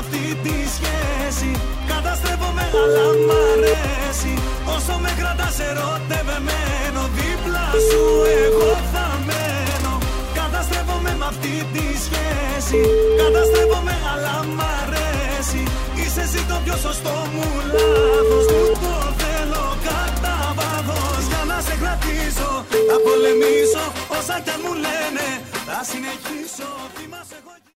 αυτή τη σχέση. Καταστρέφομαι αλλά μ' αρέσει. Όσο με κρατάς ερωτευμένο, δίπλα σου εγώ θα μένω. Καταστρέφομαι με αυτή τη σχέση. Καταστρέφομαι αλλά μ' αρέσει. Είσαι εσύ το πιο σωστό μου λάθος. Μου το θέλω κατά βάθος. Για να σε κρατήσω θα πολεμήσω. Όσα κι αν μου λένε θα συνεχίσω.